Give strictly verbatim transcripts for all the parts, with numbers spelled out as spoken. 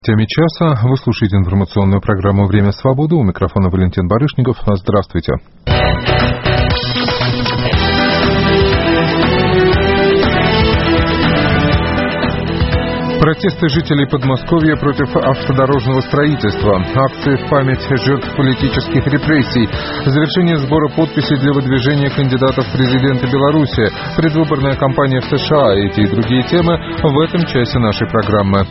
В теме часа вы слушаете информационную программу «Время свободы». У микрофона Валентин Барышников. Здравствуйте. Протесты жителей Подмосковья против автодорожного строительства, акции в память жертв политических репрессий, завершение сбора подписей для выдвижения кандидатов в президенты Беларуси, предвыборная кампания в США. Эти и другие темы в этом часе нашей программы.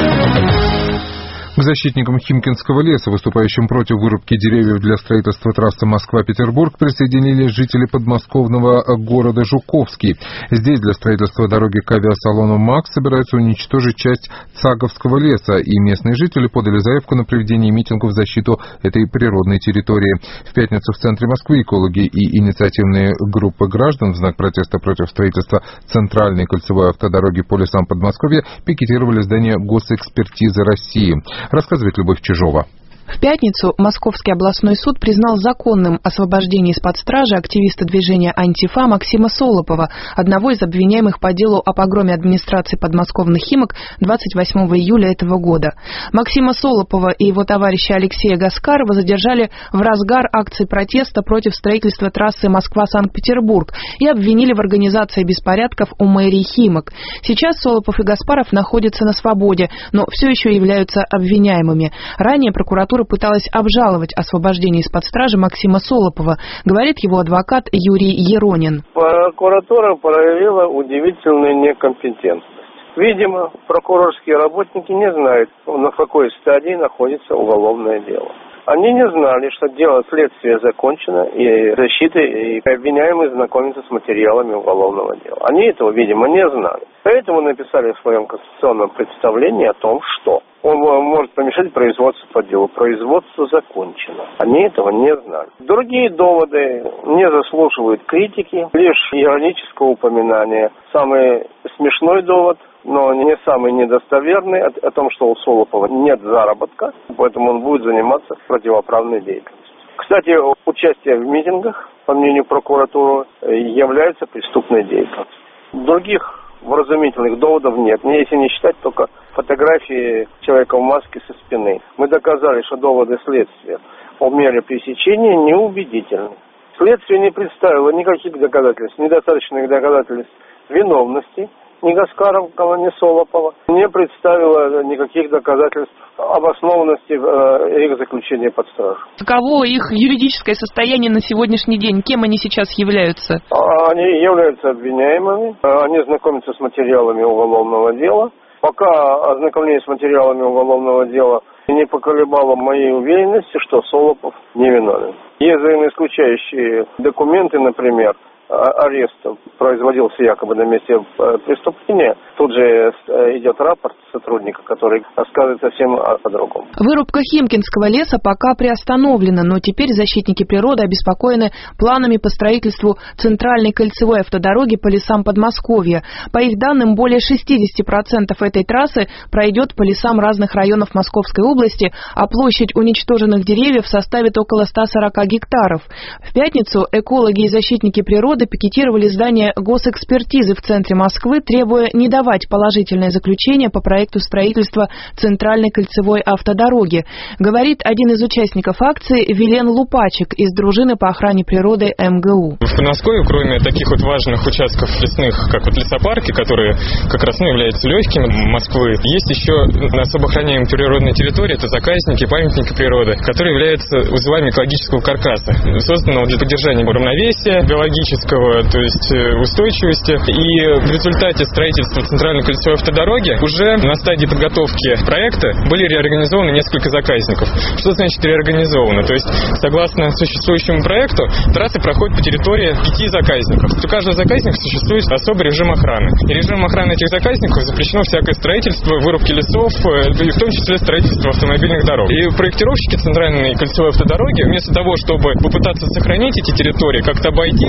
К защитникам Химкинского леса, выступающим против вырубки деревьев для строительства трассы Москва-Петербург, присоединились жители подмосковного города Жуковский. Здесь для строительства дороги к авиасалону МАК собираются уничтожить часть Цаговского леса, и местные жители подали заявку на проведение митингов в защиту этой природной территории. В пятницу в центре Москвы экологи и инициативные группы граждан в знак протеста против строительства центральной кольцевой автодороги по лесам Подмосковья пикетировали здание Госэкспертизы России. Рассказывает Любовь Чижова. В пятницу Московский областной суд признал законным освобождение из-под стражи активиста движения «Антифа» Максима Солопова, одного из обвиняемых по делу о погроме администрации подмосковных Химок двадцать восьмого июля этого года. Максима Солопова и его товарища Алексея Гаскарова задержали в разгар акции протеста против строительства трассы Москва-Санкт-Петербург и обвинили в организации беспорядков у мэрии Химок. Сейчас Солопов и Гаспаров находятся на свободе, но все еще являются обвиняемыми. Ранее прокуратура пыталась обжаловать освобождение из-под стражи Максима Солопова, говорит его адвокат Юрий Еронин. Прокуратура проявила удивительную некомпетентность. Видимо, прокурорские работники не знают, на какой стадии находится уголовное дело. Они не знали, что дело следствия закончено, и защита, и обвиняемые знакомятся с материалами уголовного дела. Они этого, видимо, не знали. Поэтому написали в своем конституционном представлении о том, что он может помешать производству по делу. Производство закончено. Они этого не знали. Другие доводы не заслуживают критики, лишь иронического упоминания. Самый смешной довод, но не самый недостоверный, о, о том, что у Солопова нет заработка, поэтому он будет заниматься противоправной деятельностью. Кстати, участие в митингах, по мнению прокуратуры, является преступной деятельностью. Других вразумительных доводов нет, если не считать только фотографии человека в маске со спины. Мы доказали, что доводы следствия о мере пресечения неубедительны. Следствие не представило никаких доказательств, недостаточных доказательств виновности ни Гаскарова, ни Солопова, не представила никаких доказательств обоснованности э, их заключения под стражу. Каково их юридическое состояние на сегодняшний день? Кем они сейчас являются? Они являются обвиняемыми, они знакомятся с материалами уголовного дела. Пока ознакомление с материалами уголовного дела не поколебало моей уверенности, что Солопов невиновен. Есть взаимоисключающие документы, например, арест производился якобы на месте преступления, тут же идет рапорт сотрудника, который рассказывает совсем о, о другом. Вырубка Химкинского леса пока приостановлена, но теперь защитники природы обеспокоены планами по строительству центральной кольцевой автодороги по лесам Подмосковья. По их данным, более шестьдесят процентов этой трассы пройдет по лесам разных районов Московской области, а площадь уничтоженных деревьев составит около ста сорока гектаров. В пятницу экологи и защитники природы пикетировали здание Госэкспертизы в центре Москвы, требуя не давать положительное заключение по проекту строительства центральной кольцевой автодороги, говорит один из участников акции Вилен Лупачек из дружины по охране природы эм гэ у. В Подмосковье, кроме таких вот важных участков лесных, как вот лесопарки, которые как раз ну, являются легкими Москвы, есть еще особо охраняемые природные территории, это заказники, памятники природы, которые являются узлами экологического каркаса, созданного для поддержания равновесия биологического, то есть устойчивости. И в результате строительства центральной кольцевой автодороги уже на стадии подготовки проекта были реорганизованы несколько заказников. Что значит реорганизованы? То есть, согласно существующему проекту, трассы проходят по территории пяти заказников. У каждого заказника существует особый режим охраны. И режим охраны этих заказников запрещено всякое строительство, вырубки лесов, и в том числе строительство автомобильных дорог. И проектировщики центральной кольцевой автодороги, вместо того, чтобы попытаться сохранить эти территории, как-то обойти их,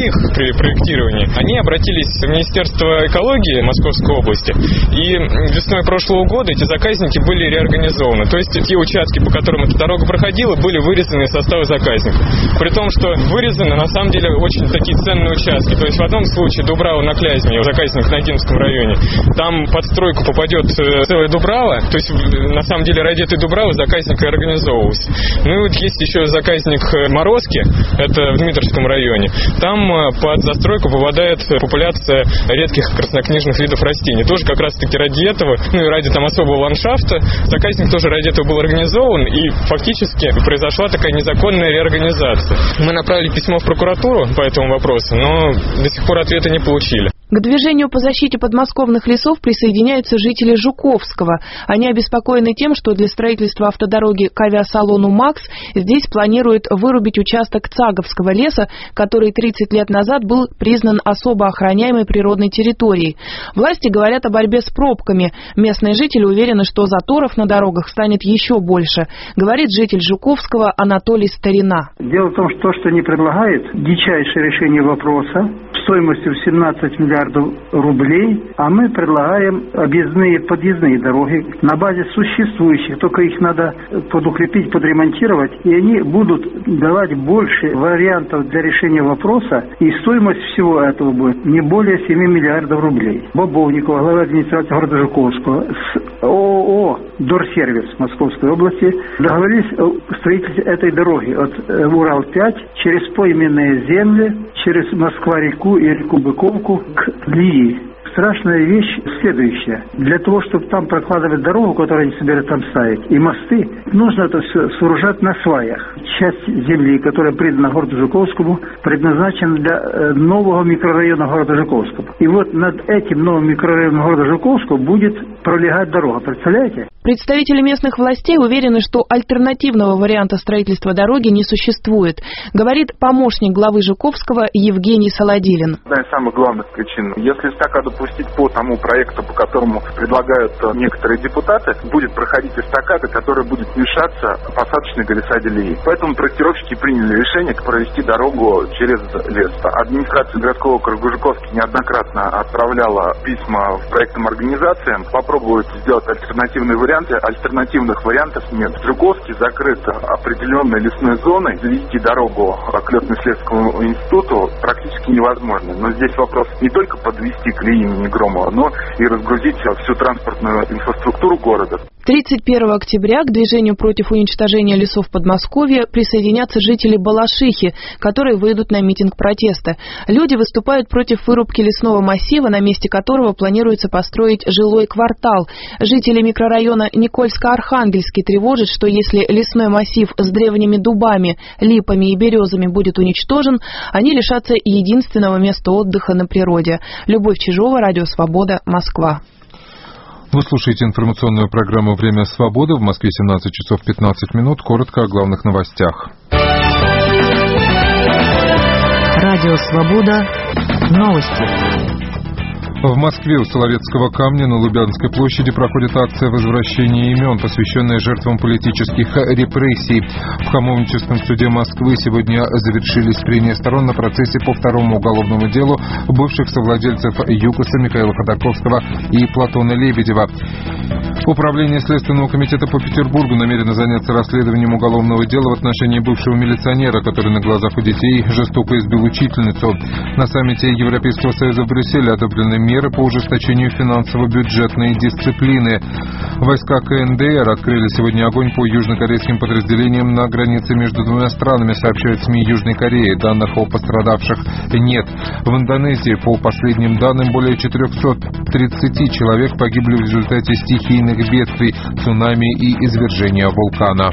при проектировании, они обратились в Министерство экологии Московской области, и весной прошлого года эти заказники были реорганизованы. То есть те участки, по которым эта дорога проходила, были вырезаны из состава заказников. При том, что вырезаны на самом деле очень такие ценные участки. То есть в одном случае Дубрава на Клязьме, заказник в Надимском районе, там под стройку попадет целая Дубрава, то есть на самом деле ради этой Дубравы заказник и организовывался. Ну и вот есть еще заказник Морозки, это в Дмитровском районе. Там под застройку попадает популяция редких краснокнижных видов растений. Тоже как раз таки ради этого, ну и ради там особого ландшафта, заказник тоже ради этого был организован, и фактически произошла такая незаконная реорганизация. Мы направили письмо в прокуратуру по этому вопросу, но до сих пор ответа не получили. К движению по защите подмосковных лесов присоединяются жители Жуковского. Они обеспокоены тем, что для строительства автодороги к авиасалону «Макс» здесь планируют вырубить участок Цаговского леса, который тридцать лет назад был признан особо охраняемой природной территорией. Власти говорят о борьбе с пробками. Местные жители уверены, что заторов на дорогах станет еще больше, говорит житель Жуковского Анатолий Старина. Дело в том, что то, что они предлагают, дичайшее решение вопроса стоимостью в семнадцать миллиардов рублей, а мы предлагаем объездные, подъездные дороги на базе существующих, только их надо подукрепить, подремонтировать, и они будут давать больше вариантов для решения вопроса, и стоимость всего этого будет не более семи миллиардов рублей. Бобовникова, глава администрации города Жуковского, с ООО «Дорсервис» Московской области договорились о строительстве этой дороги от Урал пять через пойменные земли, через Москва-реку и реку Быковку к Лии. Страшная вещь следующая. Для того, чтобы там прокладывать дорогу, которую они собираются там ставить, и мосты, нужно это все сооружать на сваях. Часть земли, которая придана городу Жуковскому, предназначена для нового микрорайона города Жуковского. И вот над этим новым микрорайоном города Жуковского будет пролегать дорога. Представляете? Представители местных властей уверены, что альтернативного варианта строительства дороги не существует, говорит помощник главы Жуковского Евгений Солодилин. Одна из самых главных причин. Если эстакаду пустить по тому проекту, по которому предлагают некоторые депутаты, будет проходить эстакада, которая будет мешаться посадочной глиссаде Лии. Поэтому проектировщики приняли решение провести дорогу через лес. Администрация городского округа Жуковский неоднократно отправляла письма в проектным организациям, попробовать сделать альтернативные варианты. Альтернативных вариантов нет. В Жуковске закрыта определенной лесной зоной. Завести дорогу к летно-исследовательскому институту практически невозможно. Но здесь вопрос не только подвести к Лии имени Громова, но и разгрузить всю транспортную инфраструктуру города. тридцать первого октября к движению против уничтожения лесов Подмосковья присоединятся жители Балашихи, которые выйдут на митинг протеста. Люди выступают против вырубки лесного массива, на месте которого планируется построить жилой квартал. Жители микрорайона Никольско-Архангельский тревожат, что если лесной массив с древними дубами, липами и березами будет уничтожен, они лишатся единственного места отдыха на природе. Любовь Чижова, Радио Свобода, Москва. Вы слушаете информационную программу «Время свободы». В Москве семнадцать часов пятнадцать минут. Коротко о главных новостях. Радио Свобода. Новости. В Москве у Соловецкого камня на Лубянской площади проходит акция возвращения имен, посвященная жертвам политических репрессий. В Хамовническом суде Москвы сегодня завершились прения сторон на процессе по второму уголовному делу бывших совладельцев ЮКОСа Михаила Ходорковского и Платона Лебедева. Управление Следственного комитета по Петербургу намерено заняться расследованием уголовного дела в отношении бывшего милиционера, который на глазах у детей жестоко избил учительницу. На саммите Европейского Союза в Брюсселе одобрены меры по ужесточению финансово-бюджетной дисциплины. Войска КНДР открыли сегодня огонь по южнокорейским подразделениям на границе между двумя странами, сообщают СМИ Южной Кореи. Данных о пострадавших нет. В Индонезии, по последним данным, более четыреста тридцать человек погибли в результате стихийных бедствий, цунами и извержения вулкана.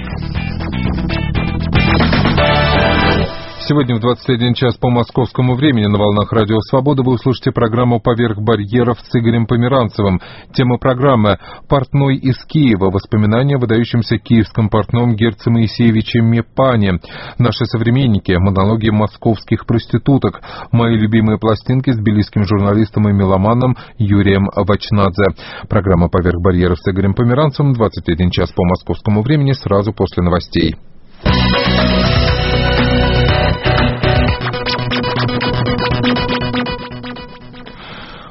Сегодня в двадцать один час по московскому времени на волнах Радио Свобода вы услышите программу «Поверх барьеров» с Игорем Померанцевым. Тема программы «Портной из Киева. Воспоминания о выдающемся киевском портном Герце Моисеевиче Мепане». Наши современники. Монологи московских проституток. Мои любимые пластинки с тбилисским журналистом и меломаном Юрием Вачнадзе. Программа «Поверх барьеров» с Игорем Померанцевым. двадцать один час по московскому времени сразу после новостей. Thank you.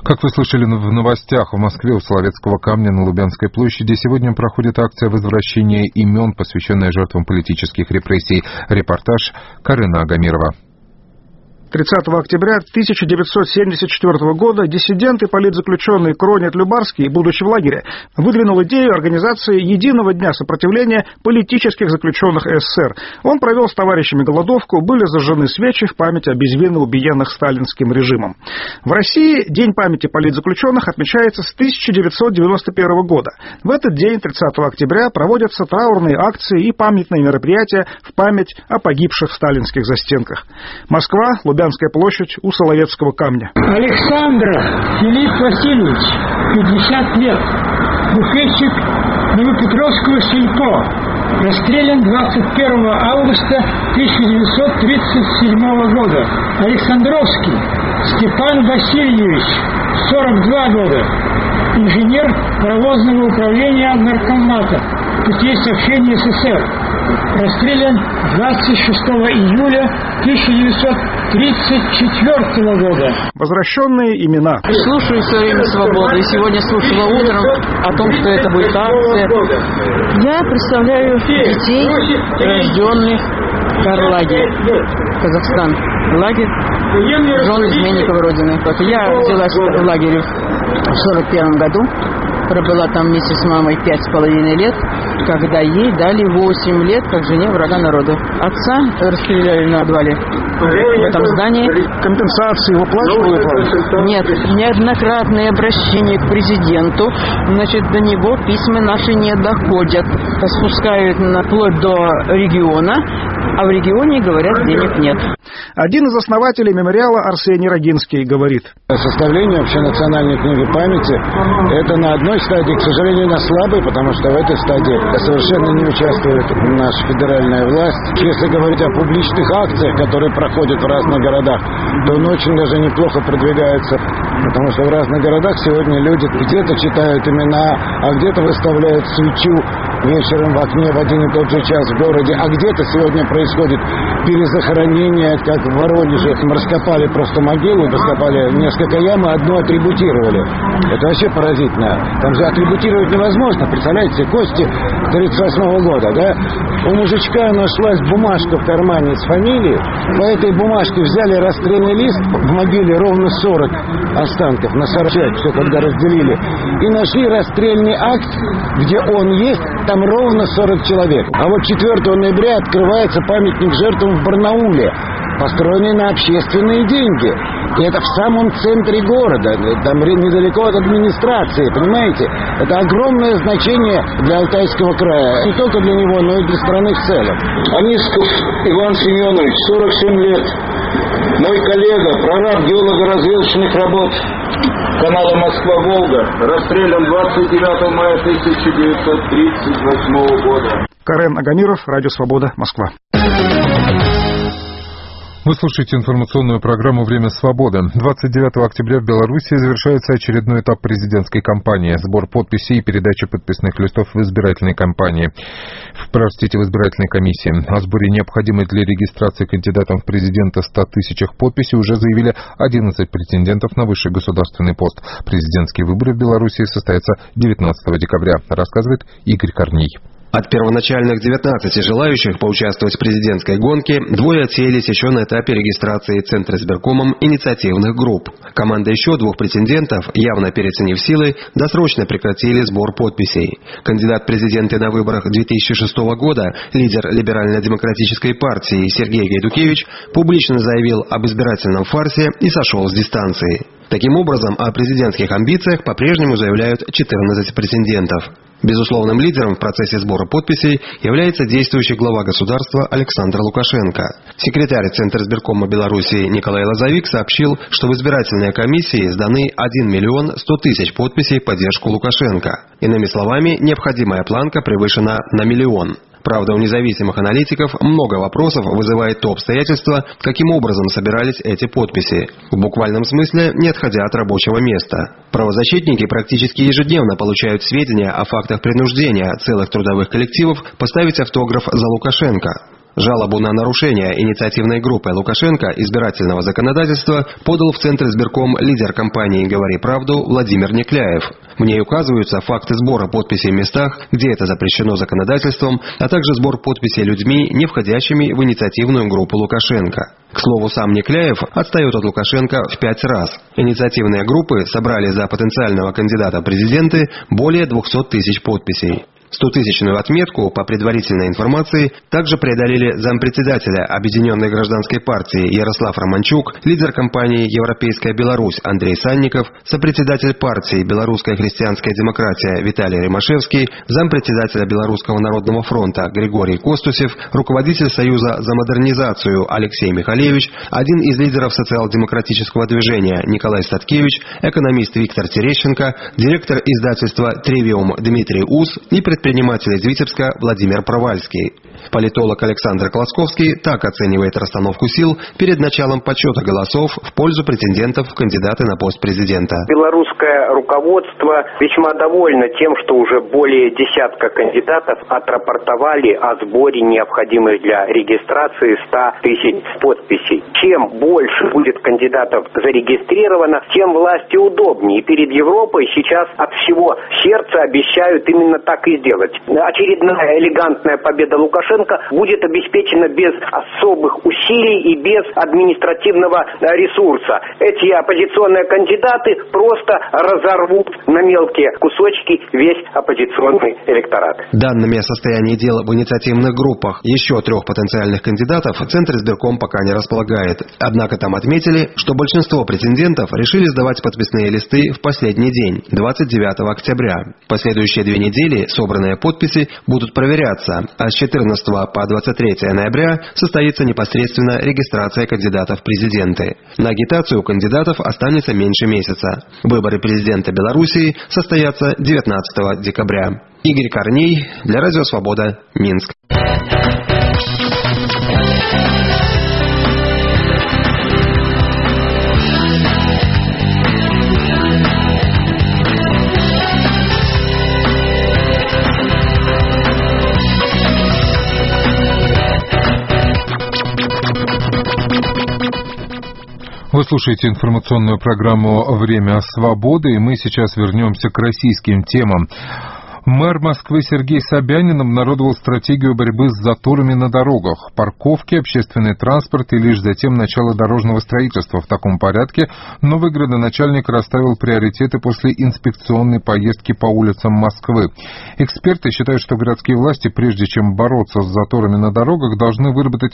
Как вы слышали в новостях, в Москве у Соловецкого камня на Лубянской площади сегодня проходит акция возвращения имен, посвященная жертвам политических репрессий. Репортаж Карена Агамирова. тридцатого октября тысяча девятьсот семьдесят четвёртого года диссидент и политзаключенный Кронет Любарский, будучи в лагере, выдвинул идею организации единого дня сопротивления политических заключенных СССР. Он провел с товарищами голодовку, были зажжены свечи в память о безвинно убиенных сталинским режимом. В России День памяти политзаключенных отмечается с тысяча девятьсот девяносто первого года. В этот день, тридцатого октября, проводятся траурные акции и памятные мероприятия в память о погибших в сталинских застенках. Москва, Лубянская площадь у Соловецкого камня. Александр Филипп Васильевич, пятьдесят лет, буфетчик Новопетровского сельпо, расстрелян двадцать первого августа тысяча девятьсот тридцать седьмого года. Александровский Степан Васильевич, сорок два года, инженер паровозного управления наркомата, путей сообщения СССР, расстрелян двадцать шестого июля тысяча девятьсот тридцать четвёртого года. Возвращенные имена. Слушаю все время «Свободу», и сегодня слушала утром о том, что это будет акция. Я представляю детей, рожденных в Карлаге, Казахстан. Лагерь жен изменников Родины. Вот я родилась в лагере в сорок первом году. Пробыла там вместе с мамой пять с половиной лет, когда ей дали восемь лет, как жене врага народа. Отца расстреляли на подвале в этом здании. Компенсации выплачивают вам? Нет, неоднократные обращения к президенту, значит, до него письма наши не доходят. Спускают на, вплоть до региона, а в регионе, говорят, денег нет. Один из основателей мемориала Арсений Рогинский говорит. Составление общенациональной книги памяти – это на одной стадии, к сожалению, на слабой, потому что в этой стадии совершенно не участвует наша федеральная власть. Если говорить о публичных акциях, которые проходят в разных городах, то он очень даже неплохо продвигается, потому что в разных городах сегодня люди где-то читают имена, а где-то выставляют свечу вечером в окне в один и тот же час в городе, а где-то сегодня происходит перезахоронение, как в Воронеже. Мы раскопали просто могилу, раскопали несколько ям, и одну атрибутировали. Это вообще поразительно. Там же атрибутировать невозможно. Представляете, кости тридцать восьмого года, да? У мужичка нашлась бумажка в кармане с фамилией. По этой бумажке взяли расстрельный лист, в могиле ровно сорок останков, на сорок человек, все когда разделили, и нашли расстрельный акт, где он есть, там ровно сорок человек. А вот четвёртого ноября открывается памятник жертвам в Барнауле, построенный на общественные деньги. И это в самом центре города, там недалеко от администрации, понимаете? Это огромное значение для Алтайского края. Не только для него, но и для страны в целом. Анисков Иван Семенович, сорок семь лет. Мой коллега, прораб геолого-разведочных работ канала Москва-Волга, расстрелян двадцать девятого мая тысяча девятьсот тридцать восьмого года. Карен Агамиров, Радио Свобода, Москва. Вы слушаете информационную программу «Время свободы». двадцать девятого октября в Беларуси завершается очередной этап президентской кампании. Сбор подписей и передача подписных листов в избирательной кампании. Простите, в избирательной комиссии. О сборе необходимой для регистрации кандидатом в президенты ста тысячах подписей уже заявили одиннадцать претендентов на высший государственный пост. Президентские выборы в Беларуси состоятся девятнадцатого декабря, рассказывает Игорь Корней. От первоначальных девятнадцати желающих поучаствовать в президентской гонке двое отсеялись еще на этапе регистрации Центризбиркомом инициативных групп. Команда еще двух претендентов, явно переоценив силы, досрочно прекратили сбор подписей. Кандидат в президенты на выборах две тысячи шестого года, лидер либерально-демократической партии Сергей Гайдукевич, публично заявил об избирательном фарсе и сошел с дистанции. Таким образом, о президентских амбициях по-прежнему заявляют четырнадцать претендентов. Безусловным лидером в процессе сбора подписей является действующий глава государства Александр Лукашенко. Секретарь Центризбиркома Беларуси Николай Лозовик сообщил, что в избирательной комиссии сданы один миллион сто тысяч подписей в поддержку Лукашенко. Иными словами, необходимая планка превышена на миллион. Правда, у независимых аналитиков много вопросов вызывает то обстоятельство, каким образом собирались эти подписи. В буквальном смысле, не отходя от рабочего места. Правозащитники практически ежедневно получают сведения о фактах принуждения целых трудовых коллективов поставить автограф за Лукашенко. Жалобу на нарушение инициативной группой Лукашенко избирательного законодательства подал в Центризбирком лидер кампании «Говори правду» Владимир Некляев. В ней указываются факты сбора подписей в местах, где это запрещено законодательством, а также сбор подписей людьми, не входящими в инициативную группу Лукашенко. К слову, сам Некляев отстает от Лукашенко в пять раз. Инициативные группы собрали за потенциального кандидата в президенты более двухсот тысяч подписей. Стотысячную отметку, по предварительной информации, также преодолели зампредседателя Объединенной гражданской партии Ярослав Романчук, лидер кампании «Европейская Беларусь» Андрей Санников, сопредседатель партии «Белорусская христианская демократия» Виталий Римашевский, зампредседателя Белорусского народного фронта Григорий Костусев, руководитель Союза за модернизацию Алексей Михалевич, один из лидеров социал-демократического движения Николай Статкевич, экономист Виктор Терещенко, директор издательства «Тривиум» Дмитрий Ус и предприниматель из Витебска Владимир Провальский. Политолог Александр Класковский так оценивает расстановку сил перед началом подсчета голосов в пользу претендентов в кандидаты на пост президента. Белорусское руководство весьма довольно тем, что уже более десятка кандидатов отрапортовали о сборе необходимых для регистрации ста тысяч подписей. Чем больше будет кандидатов зарегистрировано, тем власти удобнее. И перед Европой сейчас от всего сердца обещают именно так и сделать. Очередная элегантная победа Лукашенко будет обеспечена без особых усилий и без административного ресурса. Эти оппозиционные кандидаты просто разорвут на мелкие кусочки весь оппозиционный электорат. Данными о состоянии дел в инициативных группах еще трех потенциальных кандидатов Центризбирком пока не располагает. Однако там отметили, что большинство претендентов решили сдавать подписные листы в последний день, двадцать девятого октября. Последующие две недели собранные подписи будут проверяться, а с четырнадцатого по двадцать третье ноября состоится непосредственно регистрация кандидатов в президенты. На агитацию кандидатов останется меньше месяца. Выборы президента Белоруссии состоятся девятнадцатого декабря. Игорь Корней для Радио Свобода, Минск. Вы слушаете информационную программу «Время свободы», и мы сейчас вернемся к российским темам. Мэр Москвы Сергей Собянин обнародовал стратегию борьбы с заторами на дорогах. Парковки, общественный транспорт и лишь затем начало дорожного строительства. В таком порядке новый градоначальник расставил приоритеты после инспекционной поездки по улицам Москвы. Эксперты считают, что городские власти, прежде чем бороться с заторами на дорогах, должны выработать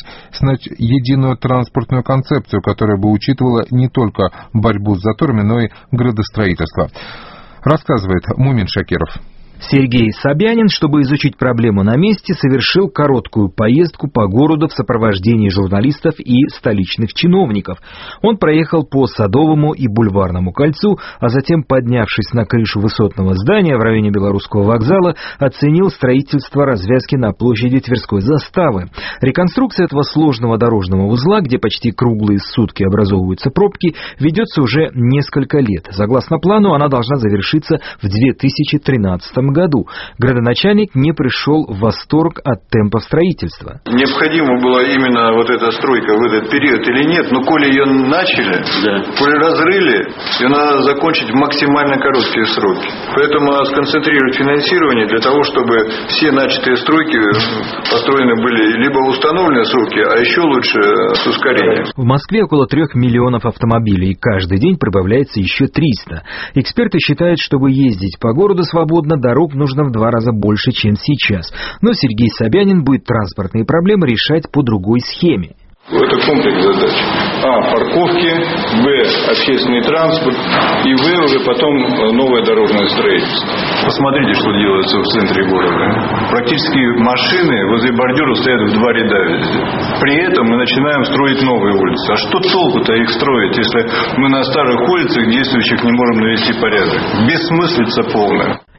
единую транспортную концепцию, которая бы учитывала не только борьбу с заторами, но и градостроительство. Рассказывает Мумин Шакиров. Сергей Собянин, чтобы изучить проблему на месте, совершил короткую поездку по городу в сопровождении журналистов и столичных чиновников. Он проехал по Садовому и Бульварному кольцу, а затем, поднявшись на крышу высотного здания в районе Белорусского вокзала, оценил строительство развязки на площади Тверской заставы. Реконструкция этого сложного дорожного узла, где почти круглые сутки образовываются пробки, ведется уже несколько лет. Согласно плану, она должна завершиться в две тысячи тринадцатом году. Градоначальник не пришел в восторг от темпов строительства. Необходима была именно вот эта стройка в этот период или нет, но коли ее начали, да. коли разрыли, ее надо закончить в максимально короткие сроки. Поэтому надо сконцентрировать финансирование для того, чтобы все начатые стройки построены были либо в установленные сроки, а еще лучше с ускорением. В Москве около трех миллионов автомобилей, и каждый день прибавляется еще триста. Эксперты считают, чтобы ездить по городу свободно, дорог нужно в два раза больше, чем сейчас. Но Сергей Собянин будет транспортные проблемы решать по другой схеме. Это комплекс задач. А. Парковки, Б. Общественный транспорт и В. уже потом новое дорожное строительство. Посмотрите, что делается в центре города. Практически машины возле бордюра стоят в два ряда везде. При этом мы начинаем строить новые улицы. А что толку-то их строить, если мы на старых улицах действующих не можем навести порядок? Бессмыслица полная.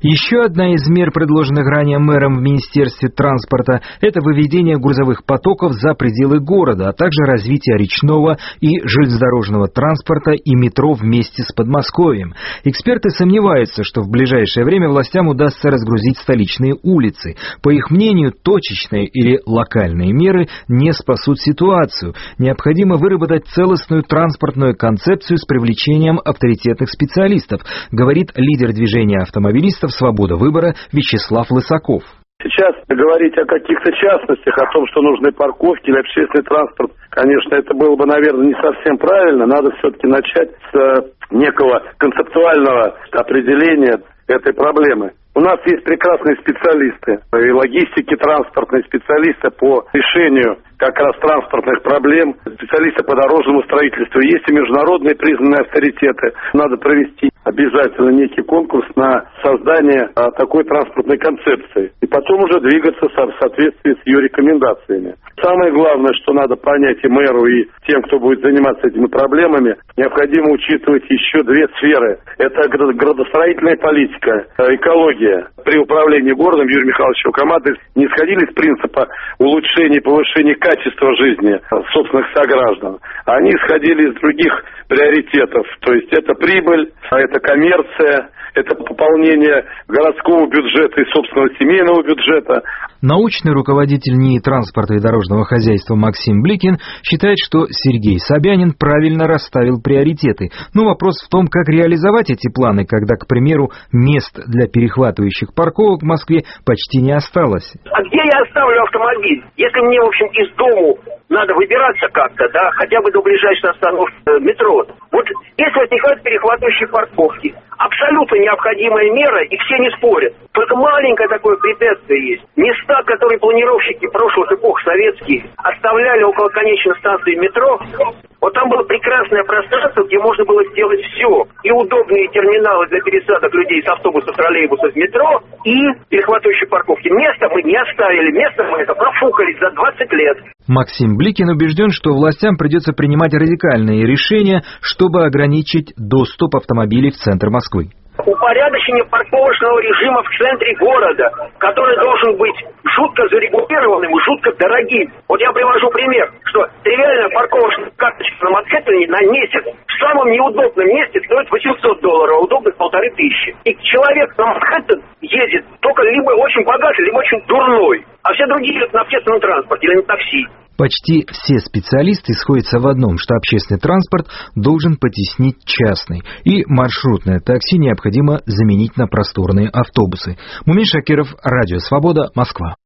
Еще одна из мер, предложенных ранее мэром в Министерстве транспорта, это выведение грузовых потоков за пределы города, а также развитие речного и железнодорожного транспорта и метро вместе с Подмосковьем. Эксперты сомневаются, что в ближайшее время властям удастся разгрузить столичные улицы. По их мнению, точечные или локальные меры не спасут ситуацию. Необходимо выработать целостную транспортную концепцию с привлечением авторитетных специалистов, говорит лидер движения автомобилистов «Свобода выбора» Вячеслав Лысаков. Сейчас говорить о каких-то частностях, о том, что нужны парковки или общественный транспорт, конечно, это было бы, наверное, не совсем правильно. Надо все-таки начать с некого концептуального определения этой проблемы. У нас есть прекрасные специалисты, и логистики транспортные, специалисты по решению как раз транспортных проблем, специалисты по дорожному строительству. Есть и международные признанные авторитеты. Надо провести обязательно некий конкурс на создание а, такой транспортной концепции. И потом уже двигаться в соответствии с ее рекомендациями. Самое главное, что надо понять и мэру, и тем, кто будет заниматься этими проблемами, необходимо учитывать еще две сферы. Это градостроительная политика, экология. При управлении городом Юрий Михайлович и команды не исходили из принципа улучшения и повышения качества жизни собственных сограждан. Они исходили из других приоритетов. То есть это прибыль, это коммерция, это пополнение городского бюджета и собственного семейного бюджета. Научный руководитель НИИ транспорта и дорожного хозяйства Максим Бликин считает, что Сергей Собянин правильно расставил приоритеты. Но вопрос в том, как реализовать эти планы, когда, к примеру, мест для перехватывающих парковок в Москве почти не осталось. А где я оставлю автомобиль? Если мне, в общем, из дому надо выбираться как-то, да, хотя бы до ближайшей остановки э, метро. Вот если возникают перехватывающие парковки, абсолютно необходимая мера, и все не спорят. Только маленькое такое препятствие есть. Места, которые планировщики прошлых эпох советские оставляли около конечной станции метро, вот там было прекрасное пространство, где можно было сделать все. И удобные терминалы для пересадок людей с автобусов, троллейбусов в метро, и перехватывающие парковки. Место мы не оставили, место мы это профукали за двадцать лет. Максим Бликин убежден, что властям придется принимать радикальные решения, чтобы ограничить доступ автомобилей в центр Москвы. Упорядочение парковочного режима в центре города, который должен быть жутко зарегулированным и жутко дорогим. Вот я привожу пример, что тривиальная парковочная карточка на Манхэттене на месяц в самом неудобном месте стоит восемьсот долларов, а удобных полторы тысячи. И человек на Манхэттен едет только либо очень богатый, либо очень дурной, а все другие едут на общественном транспорте или на такси. Почти все специалисты сходятся в одном, что общественный транспорт должен потеснить частный, и маршрутное такси необходимо заменить на просторные автобусы. Мумин Шакиров, Радио Свобода, Москва.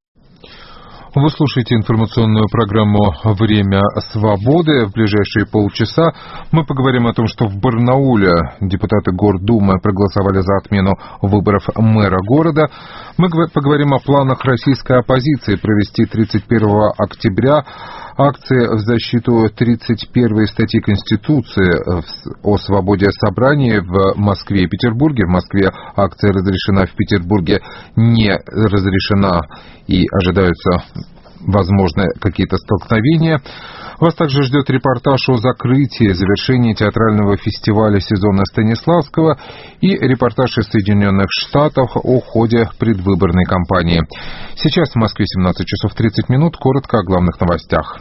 Вы слушаете информационную программу «Время свободы». В ближайшие полчаса мы поговорим о том, что в Барнауле депутаты Гордумы проголосовали за отмену выборов мэра города. Мы поговорим о планах российской оппозиции провести тридцать первого октября акции в защиту тридцать первой статьи Конституции о свободе собраний в Москве и Петербурге. В Москве акция разрешена, в Петербурге не разрешена, и ожидаются, возможно, какие-то столкновения. Вас также ждет репортаж о закрытии, завершении театрального фестиваля сезона Станиславского и репортаж из Соединенных Штатов о ходе предвыборной кампании. Сейчас в Москве семнадцать часов тридцать минут. Коротко о главных новостях.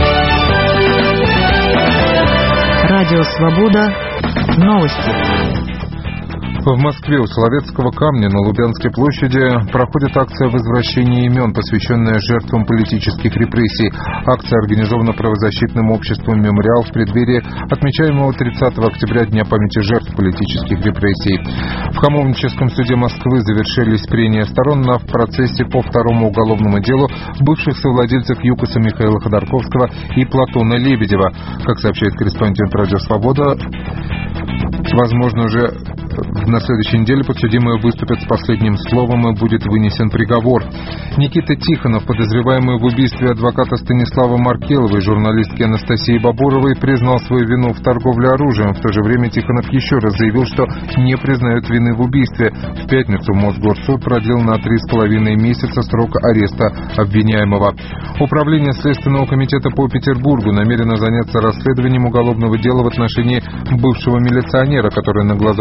Радио «Свобода». Новости. В Москве у Соловецкого камня на Лубянской площади проходит акция возвращения имен, посвященная жертвам политических репрессий. Акция организована правозащитным обществом «Мемориал» в преддверии отмечаемого тридцатого октября Дня памяти жертв политических репрессий. В Хамовническом суде Москвы завершились прения сторон на процессе по второму уголовному делу бывших совладельцев ЮКОСа Михаила Ходорковского и Платона Лебедева. Как сообщает корреспондент «Радио Свобода», возможно, уже на следующей неделе подсудимые выступят с последним словом и будет вынесен приговор. Никита Тихонов, подозреваемый в убийстве адвоката Станислава Маркелова и журналистки Анастасии Бабуровой, признал свою вину в торговле оружием. В то же время Тихонов еще раз заявил, что не признает вины в убийстве. В пятницу Мосгорсуд продлил на три с половиной месяца срок ареста обвиняемого. Управление Следственного комитета по Петербургу намерено заняться расследованием уголовного дела в отношении бывшего милиционера, который на глазах у детей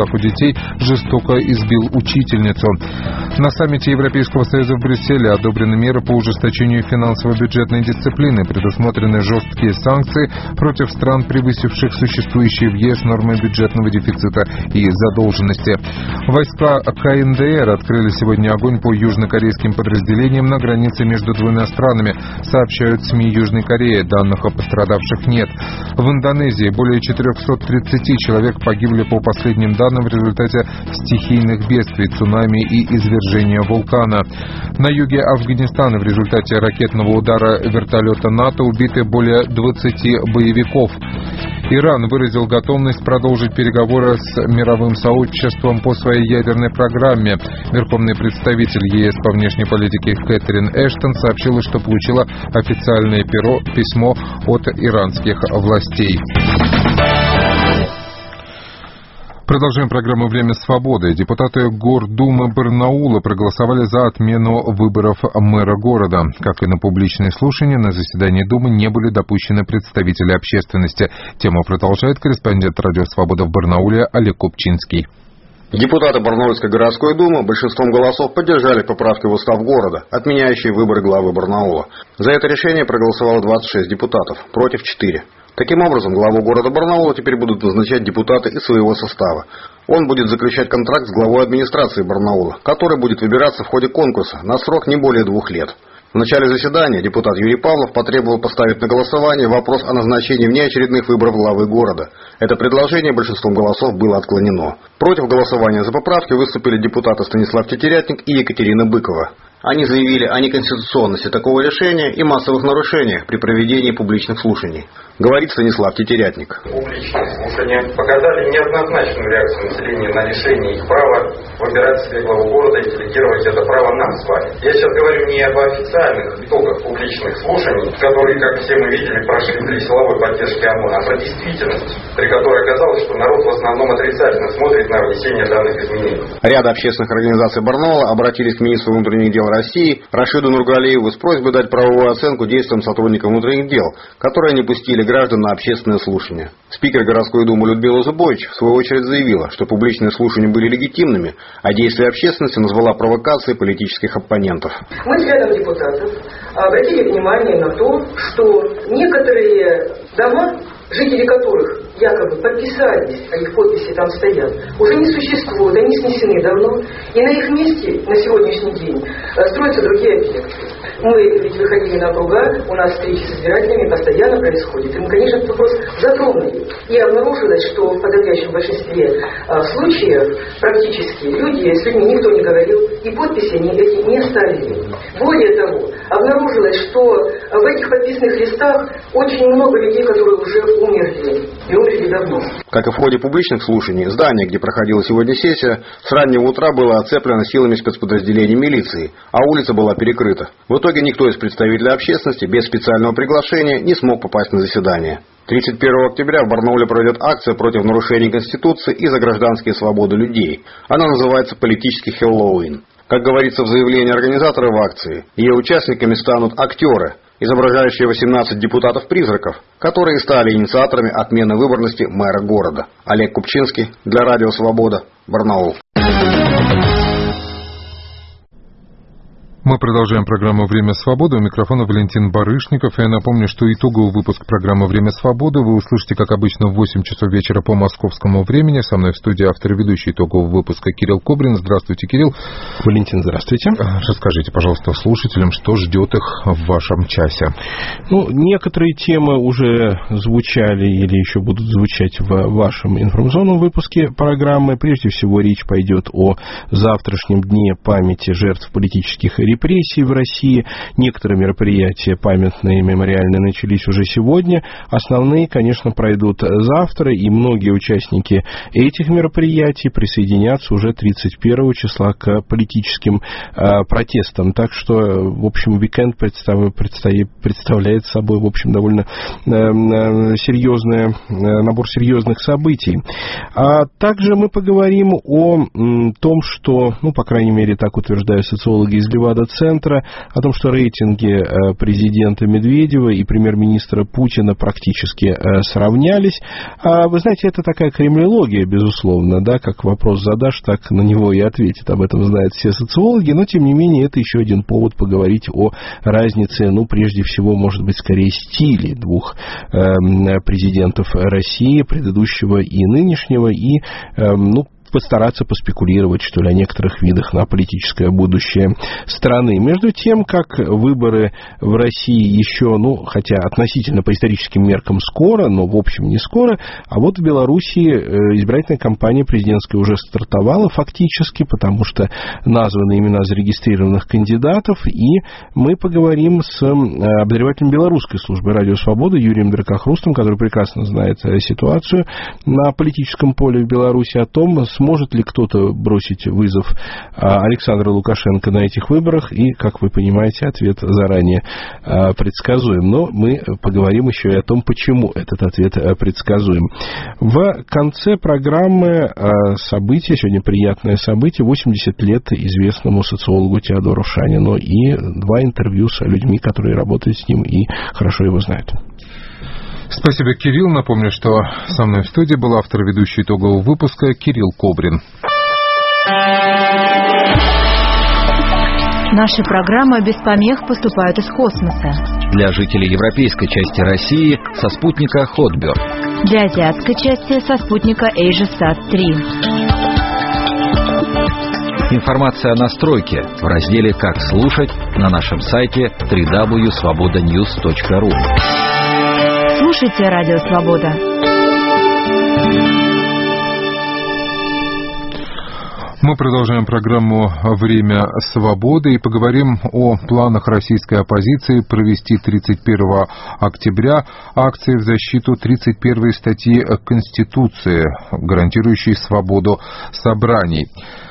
детей жестоко избил учительницу. На саммите Европейского Союза в Брюсселе одобрены меры по ужесточению финансово-бюджетной дисциплины. Предусмотрены жесткие санкции против стран, превысивших существующие в ЕС нормы бюджетного дефицита и задолженности. Войска ка эн дэ эр открыли сегодня огонь по южнокорейским подразделениям на границе между двумя странами, сообщают СМИ Южной Кореи. Данных о пострадавших нет. В Индонезии более четыреста тридцать человек погибли по последним данным в результате стихийных бедствий, цунами и извержения вулкана. На юге Афганистана в результате ракетного удара вертолета НАТО убиты более двадцати боевиков. Иран выразил готовность продолжить переговоры с мировым сообществом по своей ядерной программе. Верховный представитель ЕС по внешней политике Кэтрин Эштон сообщила, что получила официальное перо, письмо от иранских властей. Продолжаем программу «Время свободы». Депутаты Гордумы Барнаула проголосовали за отмену выборов мэра города. Как и на публичные слушания, на заседании Думы не были допущены представители общественности. Тему продолжает корреспондент «Радио Свобода» в Барнауле Олег Купчинский. Депутаты Барнаульской городской думы большинством голосов поддержали поправки в устав города, отменяющие выборы главы Барнаула. За это решение проголосовало двадцать шесть депутатов, против четыре. Таким образом, главу города Барнаула теперь будут назначать депутаты из своего состава. Он будет заключать контракт с главой администрации Барнаула, который будет выбираться в ходе конкурса на срок не более двух лет. В начале заседания депутат Юрий Павлов потребовал поставить на голосование вопрос о назначении внеочередных выборов главы города. Это предложение большинством голосов было отклонено. Против голосования за поправки выступили депутаты Станислав Тетерятник и Екатерина Быкова. Они заявили о неконституционности такого решения и массовых нарушениях при проведении публичных слушаний. Говорит Станислав Тетерятник. Публичные слушания показали неоднозначную реакцию населения на решение их права выбирать себе главу города и делегировать это право нам с вами. Я сейчас говорю не об официальных итогах публичных слушаний, которые, как все мы видели, прошли при силовой поддержке ОМОН, а про действительность, при которой оказалось, что народ в основном отрицательно смотрит на внесение данных изменений. Ряд общественных организаций Барнаула обратились к министру внутренних дел России Рашиду Нургалиеву с просьбой дать правовую оценку действиям сотрудников внутренних дел, которые не пустили граждан на общественное слушание. Спикер городской думы Людмила Зубович в свою очередь заявила, что публичные слушания были легитимными, а действия общественности назвала провокацией политических оппонентов. Мы с рядом депутатов обратили внимание на то, что некоторые дома, жители которых якобы подписались, а их подписи там стоят, уже не существуют, они снесены давно, и на их месте на сегодняшний день строятся другие объекты. Мы ведь выходили на округа, у нас встречи с избирателями постоянно происходят. И мы, конечно, этот вопрос затронули. И обнаружилось, что в подавляющем большинстве а, случаев практически люди, с людьми никто не говорил, и подписи они эти не ставили. Более того, обнаружилось, что в этих подписных листах очень много людей, которые уже умерли. И умерли давно. Как и в ходе публичных слушаний, здание, где проходила сегодня сессия, с раннего утра было оцеплено силами спецподразделений милиции, а улица была перекрыта. В итоге никто из представителей общественности без специального приглашения не смог попасть на заседание. тридцать первого октября в Барнауле пройдет акция против нарушений Конституции и за гражданские свободы людей. Она называется «Политический Хэллоуин». Как говорится в заявлении организаторов акции, ее участниками станут актеры, изображающие восемнадцать депутатов-призраков, которые стали инициаторами отмены выборности мэра города. Олег Купчинский для Радио Свобода, Барнаул. Мы продолжаем программу «Время свободы». У микрофона Валентин Барышников. Я напомню, что итоговый выпуск программы «Время свободы» вы услышите, как обычно, в восемь часов вечера по московскому времени. Со мной в студии автор и ведущий итогового выпуска Кирилл Кобрин. Здравствуйте, Кирилл. Валентин, здравствуйте. Расскажите, пожалуйста, слушателям, что ждет их в вашем часе. Ну, некоторые темы уже звучали или еще будут звучать в вашем информационном выпуске программы. Прежде всего, речь пойдет о завтрашнем дне памяти жертв политических репрессий. репрессий в России. Некоторые мероприятия памятные и мемориальные начались уже сегодня. Основные, конечно, пройдут завтра, и многие участники этих мероприятий присоединятся уже тридцать первого числа к политическим э, протестам. Так что, в общем, уикенд представ, представ, представляет собой, в общем, довольно э, серьезный, э, набор серьезных событий. А также мы поговорим о м, том, что, ну, по крайней мере, так утверждают социологи из Левада, Левада-центра о том, что рейтинги президента Медведева и премьер-министра Путина практически сравнялись. А вы знаете, это такая кремлеология, безусловно, да, как вопрос задашь, так на него и ответит. Об этом знают все социологи, но, тем не менее, это еще один повод поговорить о разнице, ну, прежде всего, может быть, скорее стиле двух э, президентов России, предыдущего и нынешнего, и, э, ну, постараться поспекулировать, что ли, о некоторых видах на политическое будущее страны. Между тем, как выборы в России еще, ну, хотя относительно по историческим меркам скоро, но в общем не скоро, а вот в Белоруссии избирательная кампания президентская уже стартовала фактически, потому что названы имена зарегистрированных кандидатов, и мы поговорим с обозревателем белорусской службы «Радио Свобода» Юрием Дракохрустом, который прекрасно знает ситуацию на политическом поле в Беларуси, о том, сможет ли кто-то бросить вызов Александру Лукашенко на этих выборах, и, как вы понимаете, ответ заранее предсказуем. Но мы поговорим еще и о том, почему этот ответ предсказуем. В конце программы события, сегодня приятное событие, восемьдесят лет известному социологу Теодору Шанину и два интервью с людьми, которые работают с ним и хорошо его знают. Спасибо, Кирилл. Напомню, что со мной в студии был автор и ведущий итогового выпуска Кирилл Кобрин. Наши программы без помех поступают из космоса. Для жителей европейской части России со спутника Хотберг. Для азиатской части со спутника AsiaSat три. Информация о настройке в разделе «Как слушать» на нашем сайте дабл ю дабл ю дабл ю точка свобода ньюс точка ру. Слушайте Радио Свобода. Мы продолжаем программу «Время свободы» и поговорим о планах российской оппозиции провести тридцать первого октября акции в защиту тридцать первой статьи Конституции, гарантирующей свободу собраний.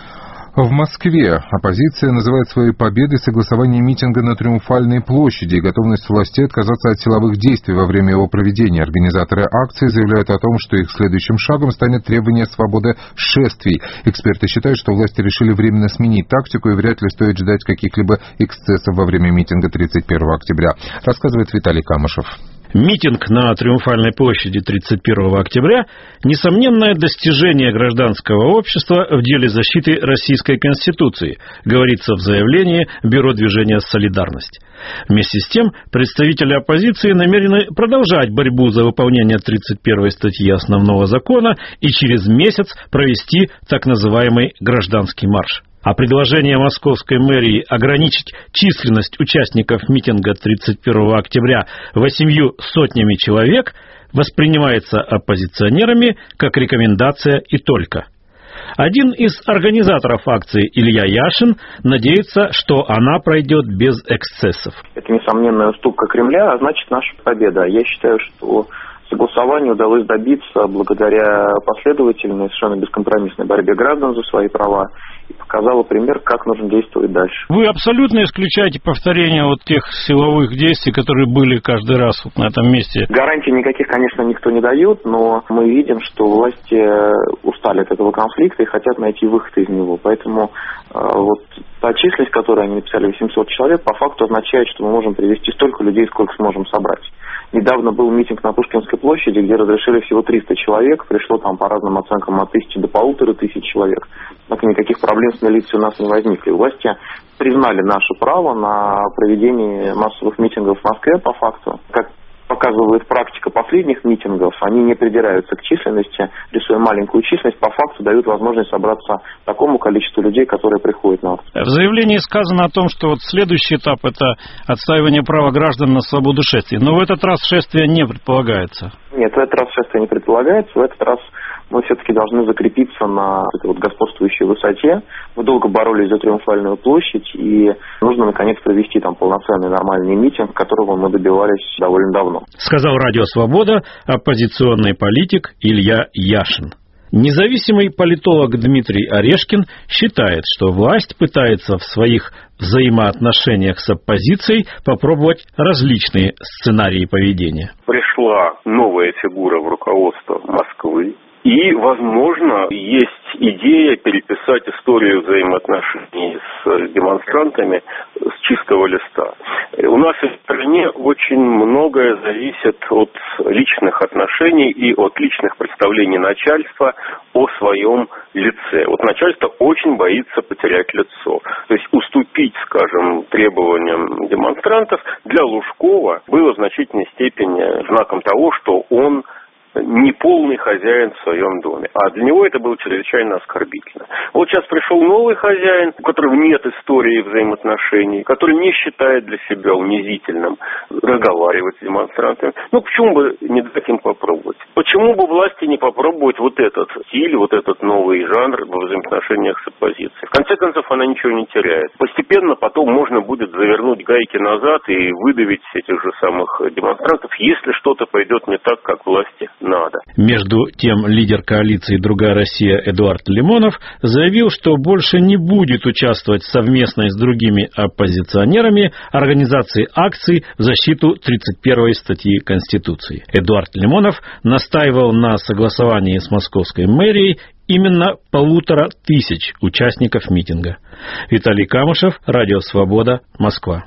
В Москве оппозиция называет своей победой согласование митинга на Триумфальной площади и готовность властей отказаться от силовых действий во время его проведения. Организаторы акции заявляют о том, что их следующим шагом станет требование свободы шествий. Эксперты считают, что власти решили временно сменить тактику и вряд ли стоит ждать каких-либо эксцессов во время митинга тридцать первого октября, рассказывает Виталий Камышев. Митинг на Триумфальной площади тридцать первого октября – несомненное достижение гражданского общества в деле защиты Российской Конституции, говорится в заявлении Бюро движения «Солидарность». Вместе с тем, представители оппозиции намерены продолжать борьбу за выполнение тридцать первой статьи Основного закона и через месяц провести так называемый гражданский марш. А предложение московской мэрии ограничить численность участников митинга тридцать первого октября восемью сотнями человек воспринимается оппозиционерами как рекомендация и только. Один из организаторов акции, Илья Яшин, надеется, что она пройдет без эксцессов. Это несомненная уступка Кремля, а значит наша победа. Я считаю, что согласование удалось добиться благодаря последовательной, совершенно бескомпромиссной борьбе граждан за свои права и показала пример, как нужно действовать дальше. Вы абсолютно исключаете повторение вот тех силовых действий, которые были каждый раз вот на этом месте? Гарантий никаких, конечно, никто не дает, но мы видим, что власти устали от этого конфликта и хотят найти выход из него. Поэтому э, вот та численность, которую они написали, восемьсот человек, по факту означает, что мы можем привести столько людей, сколько сможем собрать. Недавно был митинг на Пушкинской площади, где разрешили всего триста человек. Пришло там по разным оценкам от тысячи до полутора тысяч человек. Так никаких проблем с милицией у нас не возникли. Власти признали наше право на проведение массовых митингов в Москве по факту. Как показывает практика последних митингов, они не придираются к численности, рисуя маленькую численность, по факту дают возможность собраться такому количеству людей, которые приходят на акцию. В заявлении сказано о том, что вот следующий этап – это отстаивание права граждан на свободу шествий. Но в этот раз шествие не предполагается. Нет, в этот раз шествие не предполагается. В этот раз мы все-таки должны закрепиться на этой вот господствующей высоте. Мы долго боролись за Триумфальную площадь, и нужно, наконец, провести там полноценный нормальный митинг, которого мы добивались довольно давно. Сказал Радио Свобода оппозиционный политик Илья Яшин. Независимый политолог Дмитрий Орешкин считает, что власть пытается в своих взаимоотношениях с оппозицией попробовать различные сценарии поведения. Пришла новая фигура в руководство Москвы. И, возможно, есть идея переписать историю взаимоотношений с демонстрантами с чистого листа. У нас в стране очень многое зависит от личных отношений и от личных представлений начальства о своем лице. Вот начальство очень боится потерять лицо. То есть уступить, скажем, требованиям демонстрантов для Лужкова было в значительной степени знаком того, что он не полный хозяин в своем доме. А для него это было чрезвычайно оскорбительно. Вот сейчас пришел новый хозяин, у которого нет истории взаимоотношений, который не считает для себя унизительным разговаривать с демонстрантами. Ну, почему бы не дать им попробовать? Почему бы власти не попробовать вот этот стиль, вот этот новый жанр во взаимоотношениях с оппозицией? В конце концов, она ничего не теряет. Постепенно потом можно будет завернуть гайки назад и выдавить этих же самых демонстрантов, если что-то пойдет не так, как власти надо. Между тем, лидер коалиции «Другая Россия» Эдуард Лимонов заявил, что больше не будет участвовать совместно с другими оппозиционерами организации акций в защиту тридцать первой статьи Конституции. Эдуард Лимонов настаивал на согласовании с московской мэрией именно полутора тысяч участников митинга. Виталий Камышев, Радио Свобода, Москва.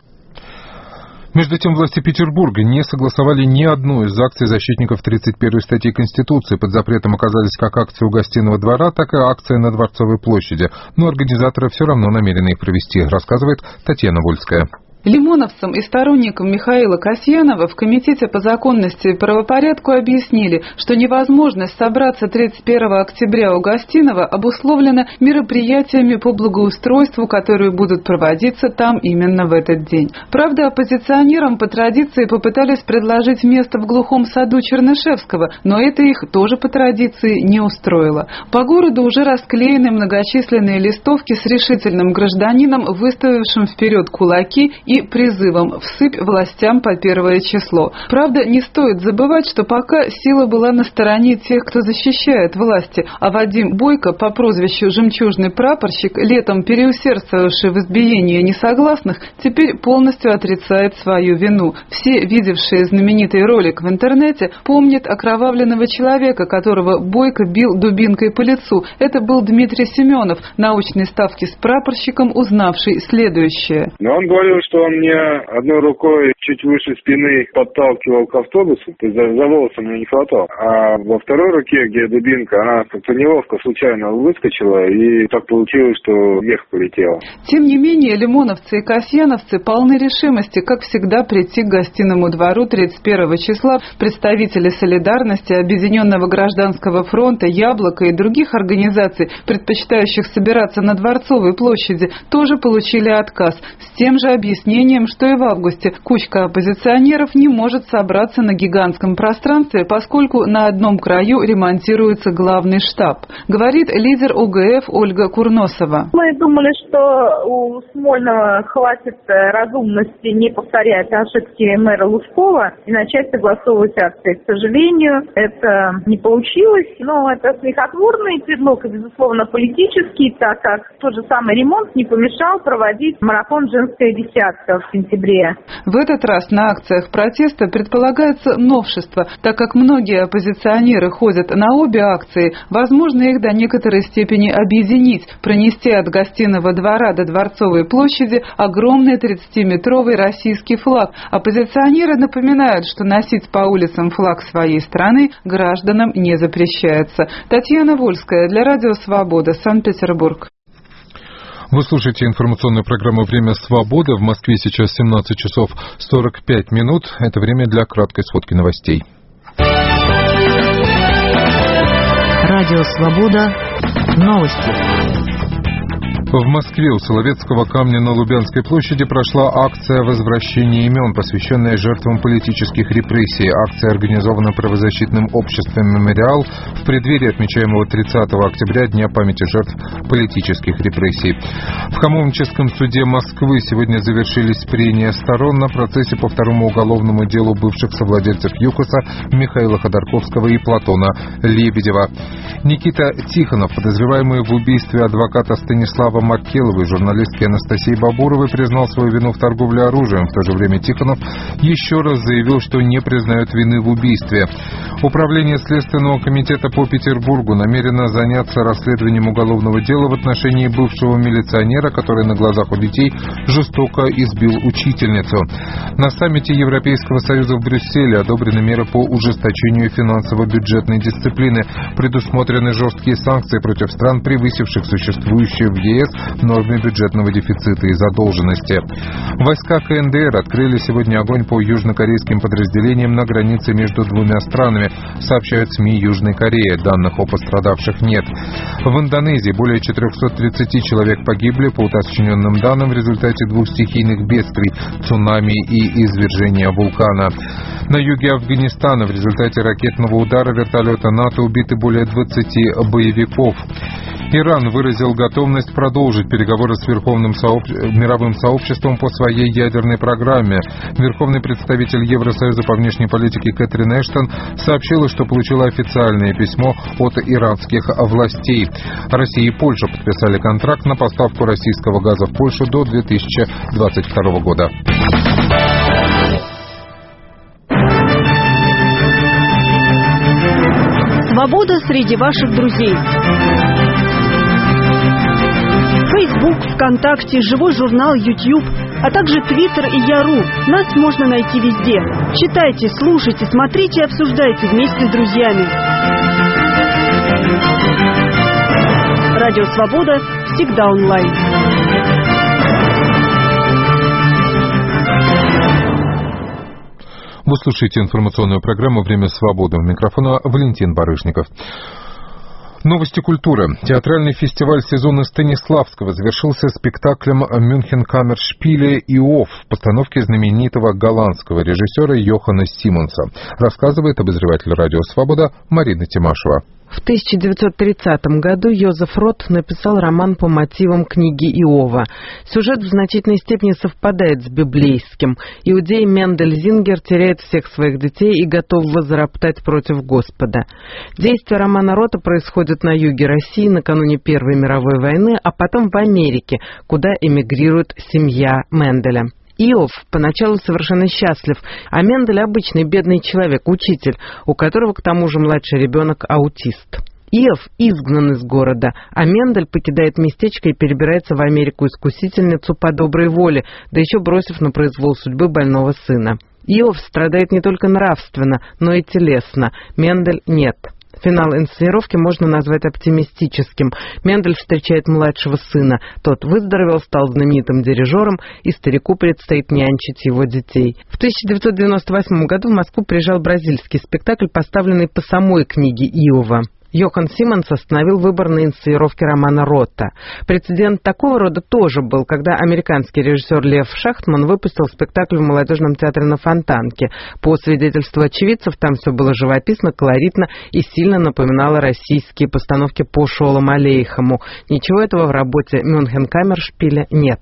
Между тем, власти Петербурга не согласовали ни одну из акций защитников тридцать первой статьи Конституции. Под запретом оказались как акции у Гостиного двора, так и акции на Дворцовой площади. Но организаторы все равно намерены их провести, рассказывает Татьяна Вольская. Лимоновцам и сторонникам Михаила Касьянова в Комитете по законности и правопорядку объяснили, что невозможность собраться тридцать первого октября у Гостиного обусловлена мероприятиями по благоустройству, которые будут проводиться там именно в этот день. Правда, оппозиционерам по традиции попытались предложить место в глухом саду Чернышевского, но это их тоже по традиции не устроило. По городу уже расклеены многочисленные листовки с решительным гражданином, выставившим вперед кулаки и призывом «всыпь властям по первое число». Правда, не стоит забывать, что пока сила была на стороне тех, кто защищает власти, а Вадим Бойко по прозвищу «Жемчужный прапорщик», летом переусердствовавший в избиении несогласных, теперь полностью отрицает свою вину. Все, видевшие знаменитый ролик в интернете, помнят окровавленного человека, которого Бойко бил дубинкой по лицу. Это был Дмитрий Семенов, на очной ставке с прапорщиком, узнавший следующее. Но он говорил, что он меня одной рукой чуть выше спины подталкивал к автобусу, то есть за, за волосы мне не хватало. А во второй руке, где дубинка, она как-то неловко случайно выскочила, и так получилось, что вверх полетела. Тем не менее, лимоновцы и касьяновцы полны решимости, как всегда, прийти к Гостиному двору тридцать первого числа. Представители «Солидарности», Объединенного гражданского фронта, «Яблоко» и других организаций, предпочитающих собираться на Дворцовой площади, тоже получили отказ с тем же объяснением, что и в августе кучка оппозиционеров не может собраться на гигантском пространстве, поскольку на одном краю ремонтируется главный штаб, говорит лидер ОГФ Ольга Курносова. Мы думали, что у Смольного хватит разумности не повторять ошибки мэра Лужкова и начать согласовывать акции. К сожалению, это не получилось, но это смехотворный предлог и, безусловно, политический, так как тот же самый ремонт не помешал проводить марафон «Женская десятка» в сентябре. В этот раз на акциях протеста предполагается новшество, так как многие оппозиционеры ходят на обе акции, возможно их до некоторой степени объединить, пронести от Гостиного двора до Дворцовой площади огромный тридцатиметровый российский флаг. Оппозиционеры напоминают, что носить по улицам флаг своей страны гражданам не запрещается. Татьяна Вольская для Радио Свобода, Санкт-Петербург. Вы слушаете информационную программу «Время свободы». В Москве сейчас семнадцать часов сорок пять минут. Это время для краткой сводки новостей. Радио Свобода. Новости. В Москве у Соловецкого камня на Лубянской площади прошла акция возвращения имен, посвященная жертвам политических репрессий. Акция организована правозащитным обществом «Мемориал» в преддверии отмечаемого тридцатого октября Дня памяти жертв политических репрессий. В Хамовническом суде Москвы сегодня завершились прения сторон на процессе по второму уголовному делу бывших совладельцев ЮКОСа Михаила Ходорковского и Платона Лебедева. Никита Тихонов, подозреваемый в убийстве адвоката Станислава Вячеслава Маркелова и журналистки Анастасии Бабуровой признал свою вину в торговле оружием. В то же время Тихонов еще раз заявил, что не признает вины в убийстве. Управление Следственного комитета по Петербургу намерено заняться расследованием уголовного дела в отношении бывшего милиционера, который на глазах у детей жестоко избил учительницу. На саммите Европейского Союза в Брюсселе одобрены меры по ужесточению финансово-бюджетной дисциплины. Предусмотрены жесткие санкции против стран, превысивших существующие в ЕС нормы бюджетного дефицита и задолженности. Войска КНДР открыли сегодня огонь по южнокорейским подразделениям на границе между двумя странами, сообщают СМИ Южной Кореи. Данных о пострадавших нет. В Индонезии более четырехсот тридцати человек погибли, по уточненным данным, в результате двух стихийных бедствий – цунами и извержения вулкана. На юге Афганистана в результате ракетного удара вертолета НАТО убиты более двадцати боевиков. Иран выразил готовность продолжить переговоры с Верховным сооб... мировым сообществом по своей ядерной программе. Верховный представитель Евросоюза по внешней политике Кэтрин Эштон сообщила, что получила официальное письмо от иранских властей. Россия и Польша подписали контракт на поставку российского газа в Польшу до две тысячи двадцать второго года. Свобода среди ваших друзей. Фейсбук, ВКонтакте, Живой журнал, Ютьюб, а также Твиттер и Яру. Нас можно найти везде. Читайте, слушайте, смотрите и обсуждайте вместе с друзьями. Радио «Свобода» всегда онлайн. Вы слушаете информационную программу «Время свободы». У микрофона Валентин Барышников. Новости культуры. Театральный фестиваль сезона Станиславского завершился спектаклем Мюнхен-Каммершпиле «Иов» в постановке знаменитого голландского режиссера Йохана Симонса. Рассказывает обозреватель радио «Свобода» Марина Тимашева. В тысяча девятьсот тридцатом году Йозеф Рот написал роман по мотивам книги Иова. Сюжет в значительной степени совпадает с библейским. Иудей Мендель Зингер теряет всех своих детей и готов возроптать против Господа. Действие романа Рота происходит на юге России накануне Первой мировой войны, а потом в Америке, куда эмигрирует семья Менделя. Иов поначалу совершенно счастлив, а Мендель обычный бедный человек, учитель, у которого к тому же младший ребенок аутист. Иов изгнан из города, а Мендель покидает местечко и перебирается в Америку-искусительницу по доброй воле, да еще бросив на произвол судьбы больного сына. Иов страдает не только нравственно, но и телесно, Мендель нет. Финал инсценировки можно назвать оптимистическим. Мендель встречает младшего сына. Тот выздоровел, стал знаменитым дирижером, и старику предстоит нянчить его детей. В тысяча девятьсот девяносто восьмом году в Москву приезжал бразильский спектакль, поставленный по самой книге Иова. Йохан Симонс остановил выбор на инсценировке романа Рота. Прецедент такого рода тоже был, когда американский режиссер Лев Шахтман выпустил спектакль в молодежном театре на Фонтанке. По свидетельству очевидцев, там все было живописно, колоритно и сильно напоминало российские постановки по Шолом Алейхему. Ничего этого в работе Мюнхен-Каммершпиле нет.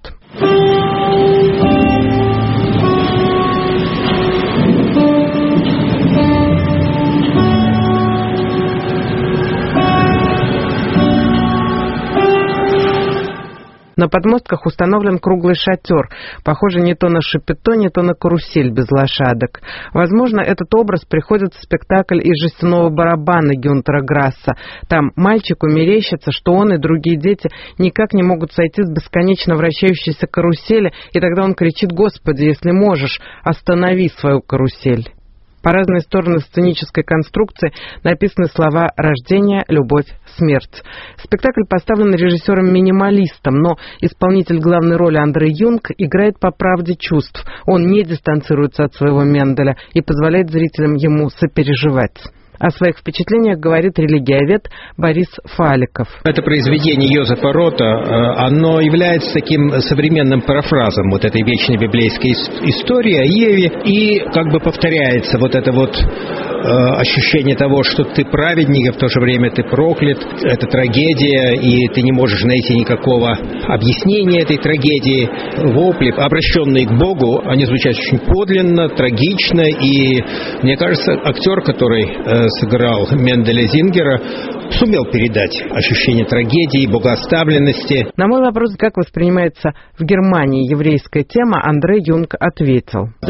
На подмостках установлен круглый шатер, похожий не то на шапито, не то на карусель без лошадок. Возможно, этот образ приходит в спектакль из «Жестяного барабана» Гюнтера Грасса. Там мальчику мерещится, что он и другие дети никак не могут сойти с бесконечно вращающейся карусели, и тогда он кричит: «Господи, если можешь, останови свою карусель». По разные стороны сценической конструкции написаны слова «рождение», «любовь», «смерть». Спектакль поставлен режиссером-минималистом, но исполнитель главной роли Андрей Юнг играет по правде чувств. Он не дистанцируется от своего Менделя и позволяет зрителям ему сопереживать. О своих впечатлениях говорит религиовед Борис Фаликов. Это произведение Йозефа Рота, оно является таким современным парафразом вот этой вечной библейской истории о Еве, и как бы повторяется вот это вот ощущение того, что ты праведник, а в то же время ты проклят. Это трагедия, и ты не можешь найти никакого объяснения этой трагедии. Вопли, обращенные к Богу, они звучат очень подлинно, трагично, и мне кажется, актер, который сыграл Менделя Зингера, сумел передать ощущение трагедии, богооставленности. На мой вопрос, как воспринимается в Германии еврейская тема, Андрей Юнг ответил. Об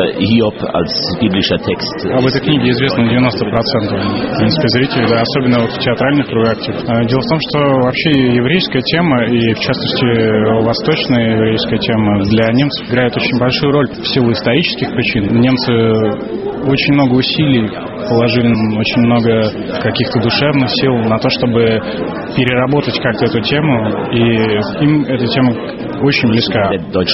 этой книге известно девяносто процентов в принципе, зрителей, да, особенно вот в театральных кругах. Дело в том, что вообще еврейская тема, и в частности восточная еврейская тема, для немцев играет очень большую роль в силу исторических причин. Немцы очень много усилий положили, очень много каких-то душевных сил на то, чтобы переработать как-то эту тему, и им эта тема очень близка.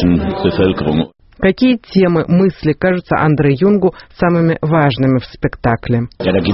Какие темы, мысли кажутся Андрею Юнгу самыми важными в спектакле?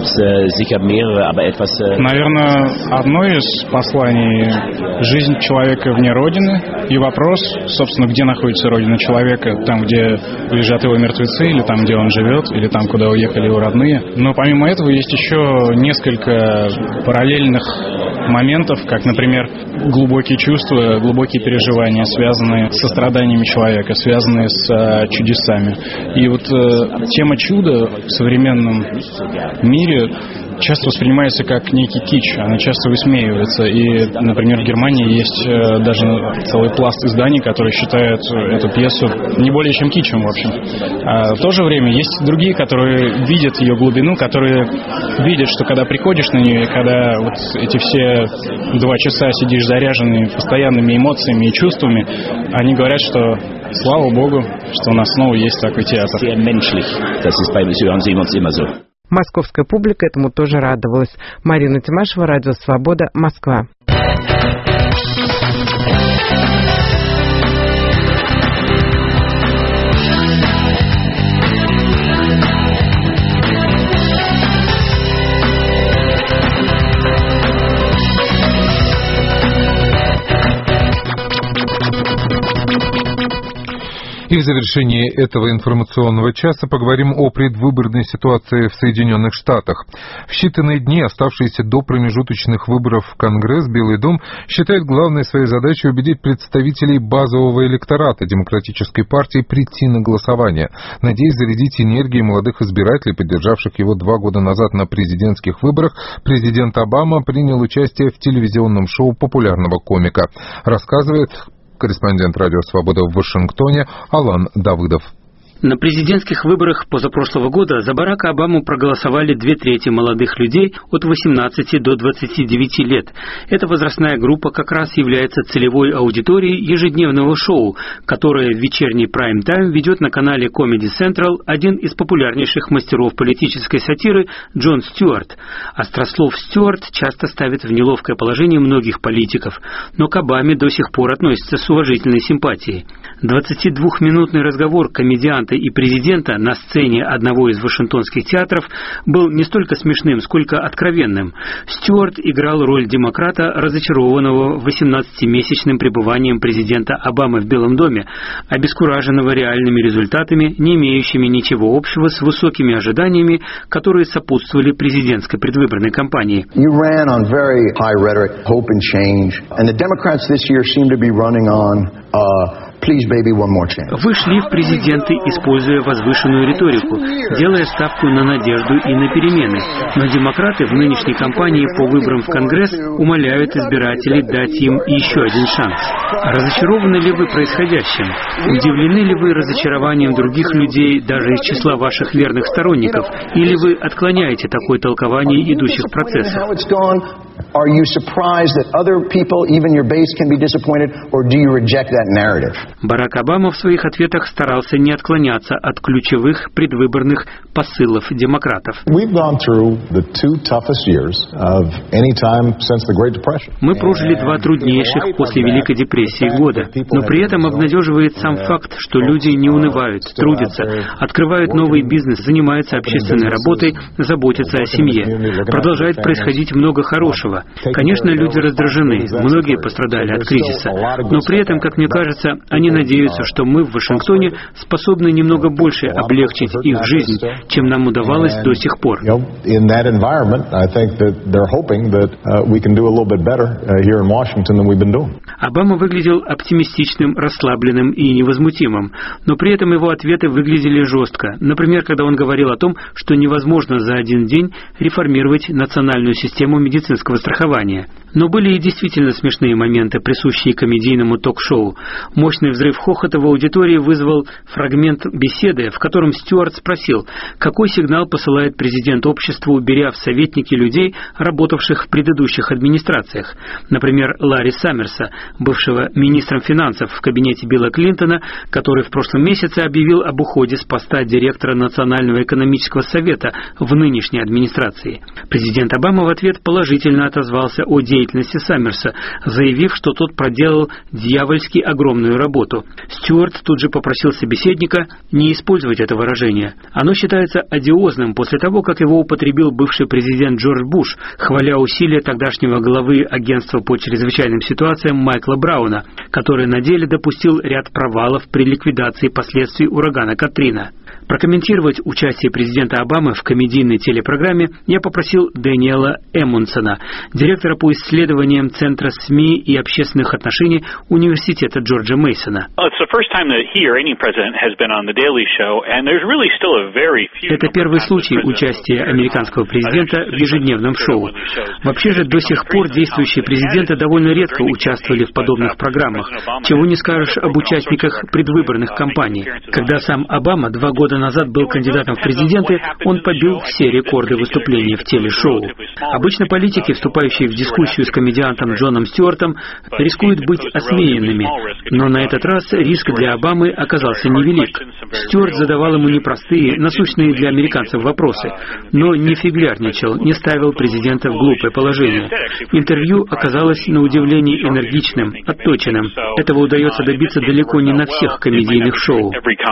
Наверное, одно из посланий – жизнь человека вне Родины и вопрос, собственно, где находится Родина человека, там, где лежат его мертвецы, или там, где он живет, или там, куда уехали его родные. Но помимо этого есть еще несколько параллельных моментов, как, например, глубокие чувства, глубокие переживания, связанные со страданиями человека, связанные с чудесами. И вот э, тема чуда в современном мире часто воспринимается как некий кич, она часто высмеивается. И, например, в Германии есть э, даже целый пласт изданий, которые считают эту пьесу не более чем кичем, в общем. А в то же время есть другие, которые видят ее глубину, которые видят, что когда приходишь на нее, и когда вот эти все два часа сидишь заряженный постоянными эмоциями и чувствами, они говорят, что слава Богу, что у нас снова есть такой театр. Московская публика этому тоже радовалась. Марина Тимашева, Радио Свобода, Москва. И в завершении этого информационного часа поговорим о предвыборной ситуации в Соединенных Штатах. В считанные дни, оставшиеся до промежуточных выборов в Конгресс, Белый дом считает главной своей задачей убедить представителей базового электората Демократической партии прийти на голосование, надеясь зарядить энергией молодых избирателей, поддержавших его два года назад на президентских выборах. Президент Обама принял участие в телевизионном шоу популярного комика. Рассказывает корреспондент Радио Свобода в Вашингтоне Алан Давыдов. На президентских выборах позапрошлого года за Барака Обаму проголосовали две трети молодых людей от восемнадцати до двадцати девяти лет. Эта возрастная группа как раз является целевой аудиторией ежедневного шоу, которое в вечерний прайм-тайм ведет на канале Comedy Central один из популярнейших мастеров политической сатиры Джон Стюарт. Острослов Стюарт часто ставит в неловкое положение многих политиков, но к Обаме до сих пор относится с уважительной симпатией. двадцатидвухминутный разговор комедианта и президента на сцене одного из вашингтонских театров был не столько смешным, сколько откровенным. Стюарт играл роль демократа, разочарованного восемнадцатимесячным пребыванием президента Обамы в Белом доме, обескураженного реальными результатами, не имеющими ничего общего с высокими ожиданиями, которые сопутствовали президентской предвыборной кампании. You ran on very high rhetoric, hope and change, and the Democrats this year seem to be running on uh, Please, baby, one more chance. Вы шли в президенты, используя возвышенную риторику, делая ставку на надежду и на перемены. Но демократы в нынешней кампании по выборам в Конгресс умоляют избирателей дать им еще один шанс. Разочарованы ли вы происходящим? Удивлены ли вы разочарованием других людей, даже из числа ваших верных сторонников? Или вы отклоняете такое толкование идущих процессов? Are you surprised that other people, even your base, can be disappointed, or do you reject that narrative? Барак Обама в своих ответах старался не отклоняться от ключевых предвыборных посылов демократов. We've gone through the two toughest years of any time since the Great Depression. Мы прожили два труднейших после Великой депрессии года, но при этом обнадеживает сам факт, что люди не унывают, трудятся, открывают новый бизнес, занимаются общественной работой, заботятся о семье. Продолжает происходить много хорошего. Конечно, люди раздражены, многие пострадали от кризиса, но при этом, как мне кажется, они надеются, что мы в Вашингтоне способны немного больше облегчить их жизнь, чем нам удавалось до сих пор. Обама выглядел оптимистичным, расслабленным и невозмутимым, но при этом его ответы выглядели жестко. Например, когда он говорил о том, что невозможно за один день реформировать национальную систему медицинского страхования. Но были и действительно смешные моменты, присущие комедийному ток-шоу. Мощный взрыв хохота в аудитории вызвал фрагмент беседы, в котором Стюарт спросил, какой сигнал посылает президент обществу, беря в советники людей, работавших в предыдущих администрациях. Например, Ларри Саммерса, бывшего министром финансов в кабинете Билла Клинтона, который в прошлом месяце объявил об уходе с поста директора Национального экономического совета в нынешней администрации. Президент Обама в ответ положительно отозвался о деятельности Саммерса, заявив, что тот проделал дьявольски огромную работу. Стюарт тут же попросил собеседника не использовать это выражение. Оно считается одиозным после того, как его употребил бывший президент Джордж Буш, хваля усилия тогдашнего главы агентства по чрезвычайным ситуациям Майкла Брауна, который на деле допустил ряд провалов при ликвидации последствий урагана Катрина. Прокомментировать участие президента Обамы в комедийной телепрограмме я попросил Дэниела Эммунсона, директора по исследованиям Центра СМИ и общественных отношений Университета Джорджа Мейсона. Это первый случай участия американского президента в ежедневном шоу. Вообще же до сих пор действующие президенты довольно редко участвовали в подобных программах, чего не скажешь об участниках предвыборных кампаний. Когда сам Обама два года назад был кандидатом в президенты, он побил все рекорды выступлений в телешоу. Обычно политики, вступающие в дискуссию с комедиантом Джоном Стюартом, рискуют быть осмеянными, но на этот раз риск для Обамы оказался невелик. Стюарт задавал ему непростые, насущные для американцев вопросы, но не фиглярничал, не ставил президента в глупое положение. Интервью оказалось на удивление энергичным, отточенным. Этого удается добиться далеко не на всех комедийных шоу.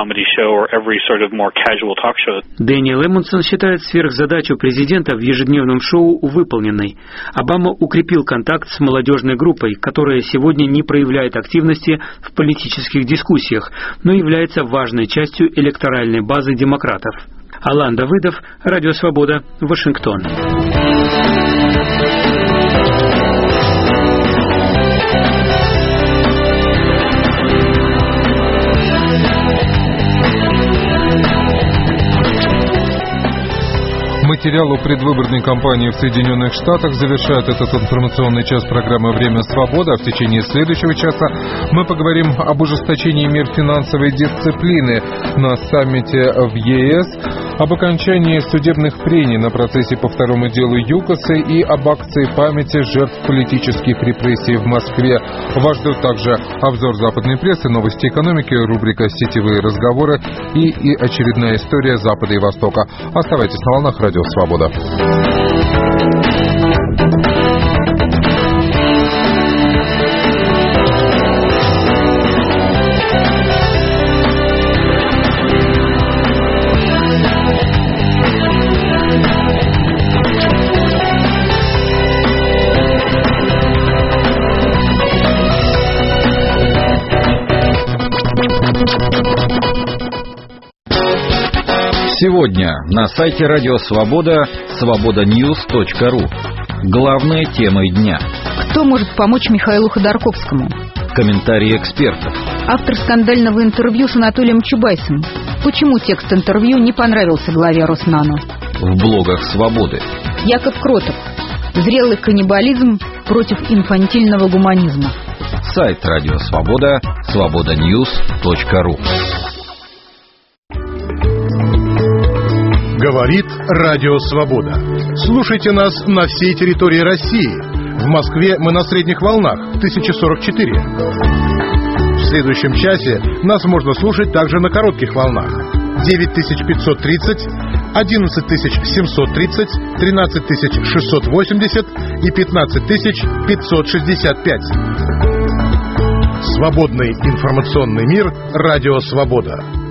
Дэниел Эммунсон считает сверхзадачу президента в ежедневном шоу выполненной. Обама укрепил контакт с молодежной группой, которая сегодня не проявляет активности в политических дискуссиях, но является важной частью электоральной базы демократов. Алан Давыдов, Радио Свобода, Вашингтон. Материалы предвыборной кампании в Соединенных Штатах завершают этот информационный час программы «Время свободы». А в течение следующего часа мы поговорим об ужесточении мер финансовой дисциплины на саммите в ЕС, об окончании судебных прений на процессе по второму делу ЮКОСа и об акции памяти жертв политических репрессий в Москве. Вас ждет также обзор западной прессы, новости экономики, рубрика «Сетевые разговоры» и, и очередная история Запада и Востока. Оставайтесь на волнах Радио Свобода. Сегодня на сайте Радио Свобода свобода ньюс точка ру. Главные темы дня. Кто может помочь Михаилу Ходорковскому? Комментарии экспертов. Автор скандального интервью с Анатолием Чубайсом. Почему текст интервью не понравился главе Роснано? В блогах Свободы. Яков Кротов. Зрелый каннибализм против инфантильного гуманизма. Сайт Радио Свобода свобода ньюс точка ру. Говорит Радио Свобода. Слушайте нас на всей территории России. В Москве мы на средних волнах тысяча сорок четыре. В следующем часе нас можно слушать также на коротких волнах девять тысяч пятьсот тридцать, одиннадцать тысяч семьсот тридцать, тринадцать тысяч шестьсот восемьдесят и пятнадцать тысяч пятьсот шестьдесят пять. Свободный информационный мир Радио Свобода.